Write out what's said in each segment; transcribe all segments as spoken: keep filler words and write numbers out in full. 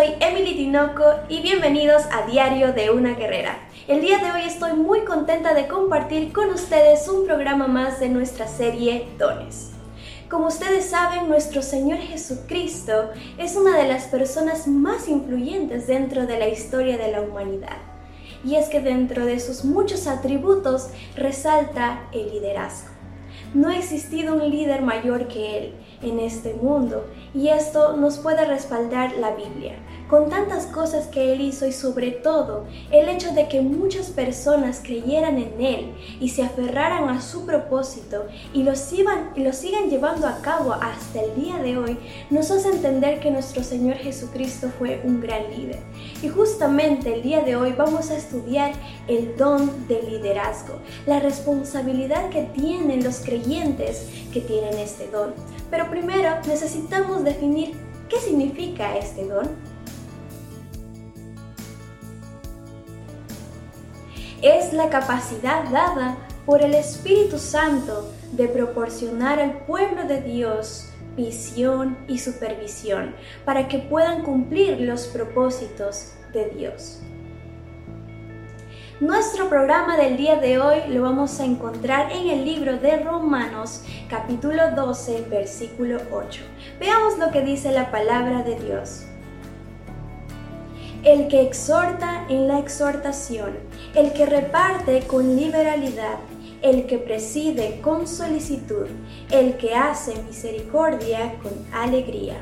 soy Emily Tinoco y bienvenidos a Diario de una Guerrera. El día de hoy estoy muy contenta de compartir con ustedes un programa más de nuestra serie Dones. Como ustedes saben, nuestro Señor Jesucristo es una de las personas más influyentes dentro de la historia de la humanidad. Y es que dentro de sus muchos atributos resalta el liderazgo. No ha existido un líder mayor que Él en este mundo, y esto nos puede respaldar la Biblia, con tantas cosas que Él hizo y sobre todo el hecho de que muchas personas creyeran en Él y se aferraran a su propósito y lo sigan, y lo sigan llevando a cabo hasta el día de hoy, nos hace entender que nuestro Señor Jesucristo fue un gran líder. Y justamente el día de hoy vamos a estudiar el don del liderazgo, la responsabilidad que tienen los creyentes que tienen este don. Pero primero necesitamos definir qué significa este don. Es la capacidad dada por el Espíritu Santo de proporcionar al pueblo de Dios visión y supervisión para que puedan cumplir los propósitos de Dios. Nuestro programa del día de hoy lo vamos a encontrar en el libro de Romanos, capítulo doce, versículo ocho. Veamos lo que dice la palabra de Dios. El que exhorta en la exhortación, el que reparte con liberalidad, el que preside con solicitud, el que hace misericordia con alegría.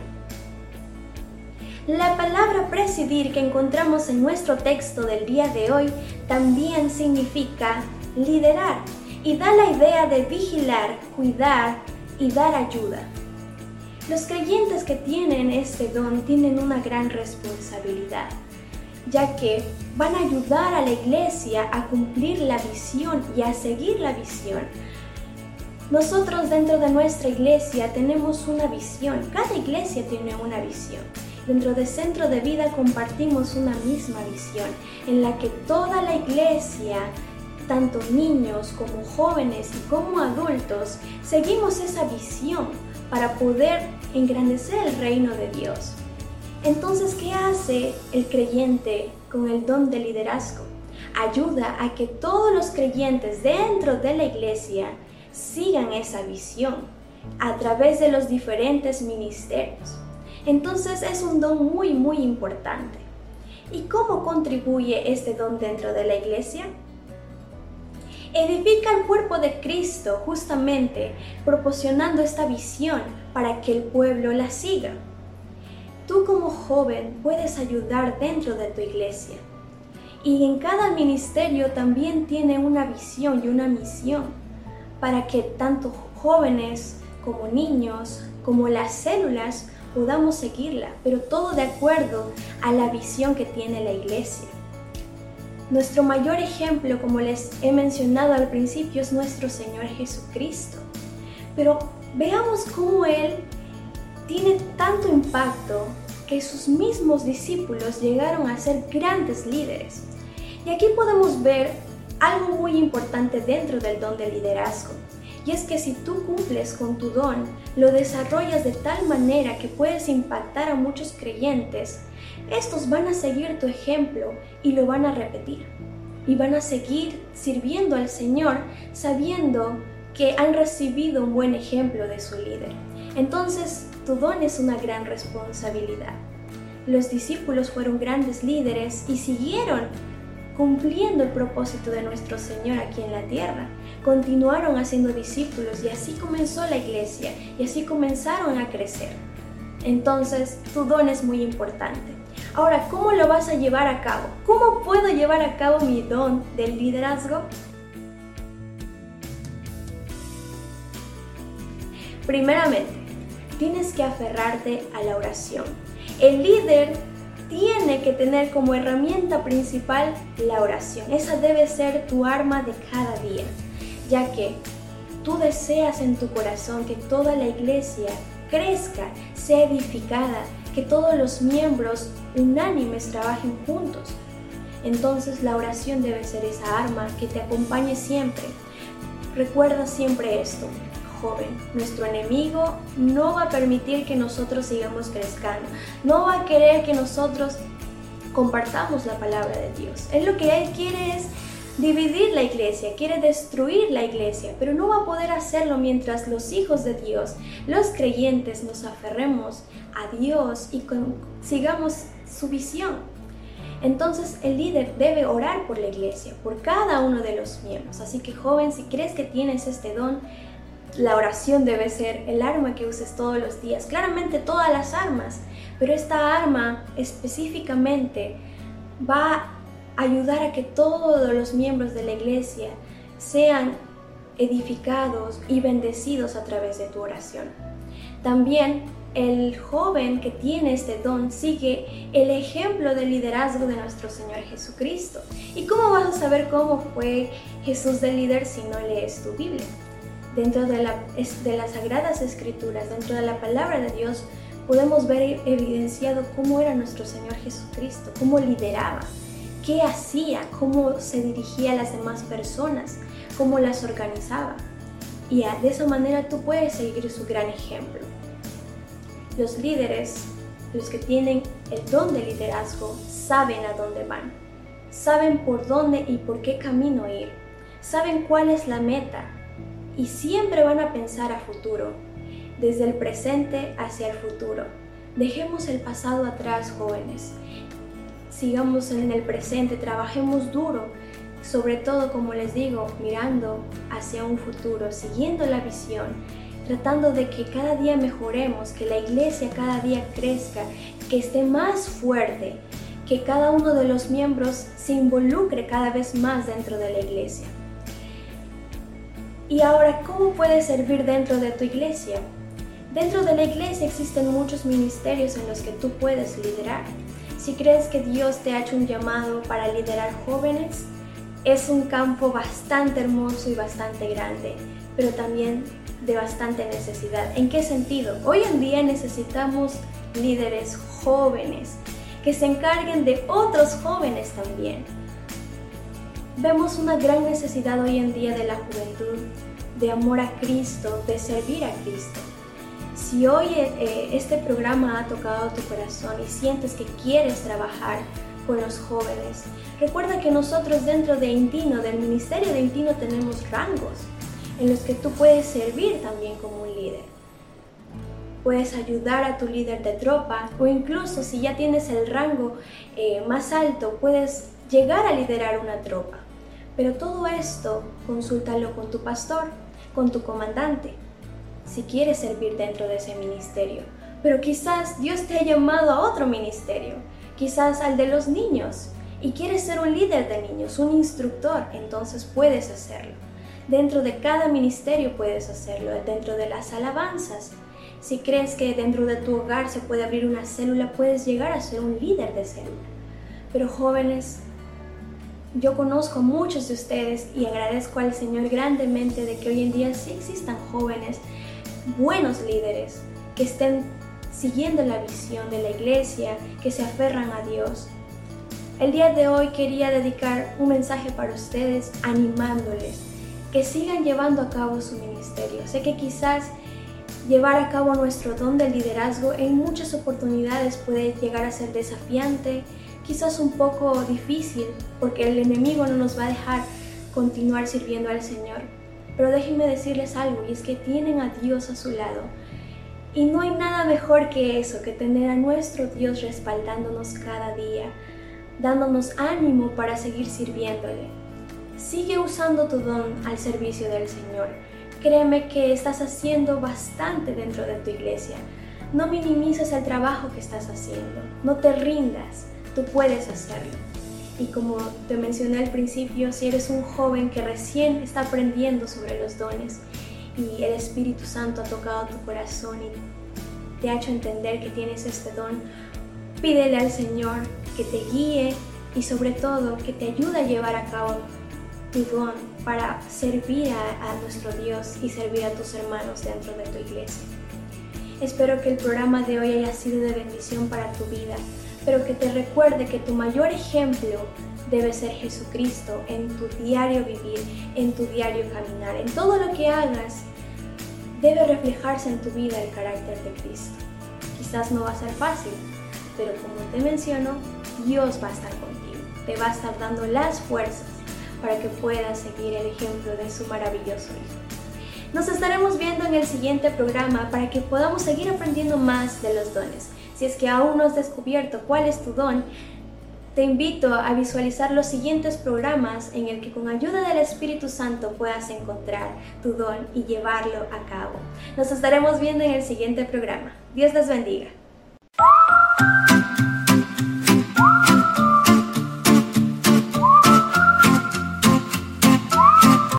La palabra presidir que encontramos en nuestro texto del día de hoy también significa liderar y da la idea de vigilar, cuidar y dar ayuda. Los creyentes que tienen este don tienen una gran responsabilidad, ya que van a ayudar a la iglesia a cumplir la visión y a seguir la visión. Nosotros dentro de nuestra iglesia tenemos una visión, cada iglesia tiene una visión. Dentro de Centro de Vida compartimos una misma visión en la que toda la iglesia, tanto niños como jóvenes y como adultos, seguimos esa visión para poder engrandecer el reino de Dios. Entonces, ¿qué hace el creyente con el don de liderazgo? Ayuda a que todos los creyentes dentro de la iglesia sigan esa visión a través de los diferentes ministerios. Entonces es un don muy muy importante. ¿Y cómo contribuye este don dentro de la iglesia? Edifica el cuerpo de Cristo justamente proporcionando esta visión para que el pueblo la siga. Tú como joven puedes ayudar dentro de tu iglesia. Y en cada ministerio también tiene una visión y una misión para que tanto jóvenes como niños como las células podamos seguirla, pero todo de acuerdo a la visión que tiene la iglesia. Nuestro mayor ejemplo, como les he mencionado al principio, es nuestro Señor Jesucristo. Pero veamos cómo Él tiene tanto impacto que sus mismos discípulos llegaron a ser grandes líderes. Y aquí podemos ver algo muy importante dentro del don de liderazgo. Y es que si tú cumples con tu don, lo desarrollas de tal manera que puedes impactar a muchos creyentes, estos van a seguir tu ejemplo y lo van a repetir. Y van a seguir sirviendo al Señor sabiendo que han recibido un buen ejemplo de su líder. Entonces, tu don es una gran responsabilidad. Los discípulos fueron grandes líderes y siguieron cumpliendo el propósito de nuestro Señor aquí en la tierra. Continuaron haciendo discípulos y así comenzó la iglesia y así comenzaron a crecer. Entonces, tu don es muy importante. Ahora, ¿cómo lo vas a llevar a cabo? ¿Cómo puedo llevar a cabo mi don del liderazgo? Primeramente, tienes que aferrarte a la oración. El líder tiene que tener como herramienta principal la oración. Esa debe ser tu arma de cada día, ya que tú deseas en tu corazón que toda la iglesia crezca, sea edificada, que todos los miembros unánimes trabajen juntos. Entonces la oración debe ser esa arma que te acompañe siempre. Recuerda siempre esto: joven. Nuestro enemigo no va a permitir que nosotros sigamos creciendo, no va a querer que nosotros compartamos la palabra de Dios. Él lo que él quiere es dividir la iglesia, quiere destruir la iglesia, pero no va a poder hacerlo mientras los hijos de Dios, los creyentes, nos aferremos a Dios y con, sigamos su visión. Entonces el líder debe orar por la iglesia, por cada uno de los miembros. Así que joven, si crees que tienes este don, la oración debe ser el arma que uses todos los días. Claramente todas las armas, pero esta arma específicamente va a ayudar a que todos los miembros de la iglesia sean edificados y bendecidos a través de tu oración. También el joven que tiene este don sigue el ejemplo de liderazgo de nuestro Señor Jesucristo. ¿Y cómo vas a saber cómo fue Jesús de líder si no lees tu Biblia? Dentro de, la, de las Sagradas Escrituras, dentro de la Palabra de Dios, podemos ver evidenciado cómo era nuestro Señor Jesucristo, cómo lideraba, qué hacía, cómo se dirigía a las demás personas, cómo las organizaba. Y de esa manera tú puedes seguir su gran ejemplo. Los líderes, los que tienen el don de liderazgo, saben a dónde van, saben por dónde y por qué camino ir, saben cuál es la meta y siempre van a pensar a futuro, desde el presente hacia el futuro. Dejemos el pasado atrás, jóvenes, sigamos en el presente, trabajemos duro, sobre todo, como les digo, mirando hacia un futuro, siguiendo la visión, tratando de que cada día mejoremos, que la iglesia cada día crezca, que esté más fuerte, que cada uno de los miembros se involucre cada vez más dentro de la iglesia. Y ahora, ¿cómo puedes servir dentro de tu iglesia? Dentro de la iglesia existen muchos ministerios en los que tú puedes liderar. Si crees que Dios te ha hecho un llamado para liderar jóvenes, es un campo bastante hermoso y bastante grande, pero también de bastante necesidad. ¿En qué sentido? Hoy en día necesitamos líderes jóvenes que se encarguen de otros jóvenes también. Vemos una gran necesidad hoy en día de la juventud, de amor a Cristo, de servir a Cristo. Si hoy eh, este programa ha tocado tu corazón y sientes que quieres trabajar con los jóvenes, recuerda que nosotros dentro de Intino, del Ministerio de Intino, tenemos rangos en los que tú puedes servir también como un líder. Puedes ayudar a tu líder de tropa o incluso si ya tienes el rango eh, más alto, puedes llegar a liderar una tropa. Pero todo esto, consúltalo con tu pastor, con tu comandante, si quieres servir dentro de ese ministerio. Pero quizás Dios te ha llamado a otro ministerio, quizás al de los niños, y quieres ser un líder de niños, un instructor, entonces puedes hacerlo. Dentro de cada ministerio puedes hacerlo, dentro de las alabanzas. Si crees que dentro de tu hogar se puede abrir una célula, puedes llegar a ser un líder de célula. Pero jóvenes, yo conozco a muchos de ustedes y agradezco al Señor grandemente de que hoy en día sí existan jóvenes, buenos líderes, que estén siguiendo la visión de la iglesia, que se aferran a Dios. El día de hoy quería dedicar un mensaje para ustedes animándoles que sigan llevando a cabo su ministerio. Sé que quizás llevar a cabo nuestro don del liderazgo en muchas oportunidades puede llegar a ser desafiante, quizás un poco difícil, porque el enemigo no nos va a dejar continuar sirviendo al Señor. Pero déjenme decirles algo, y es que tienen a Dios a su lado. Y no hay nada mejor que eso, que tener a nuestro Dios respaldándonos cada día, dándonos ánimo para seguir sirviéndole. Sigue usando tu don al servicio del Señor. Créeme que estás haciendo bastante dentro de tu iglesia. No minimices el trabajo que estás haciendo. No te rindas. Tú puedes hacerlo. Y como te mencioné al principio, si eres un joven que recién está aprendiendo sobre los dones y el Espíritu Santo ha tocado tu corazón y te ha hecho entender que tienes este don, pídele al Señor que te guíe y sobre todo que te ayude a llevar a cabo tu don para servir a, a nuestro Dios y servir a tus hermanos dentro de tu iglesia. Espero que el programa de hoy haya sido de bendición para tu vida, pero que te recuerde que tu mayor ejemplo debe ser Jesucristo en tu diario vivir, en tu diario caminar. En todo lo que hagas, debe reflejarse en tu vida el carácter de Cristo. Quizás no va a ser fácil, pero como te menciono, Dios va a estar contigo, te va a estar dando las fuerzas para que puedas seguir el ejemplo de su maravilloso Hijo. Nos estaremos viendo en el siguiente programa para que podamos seguir aprendiendo más de los dones. Si es que aún no has descubierto cuál es tu don, te invito a visualizar los siguientes programas en el que con ayuda del Espíritu Santo puedas encontrar tu don y llevarlo a cabo. Nos estaremos viendo en el siguiente programa. Dios les bendiga.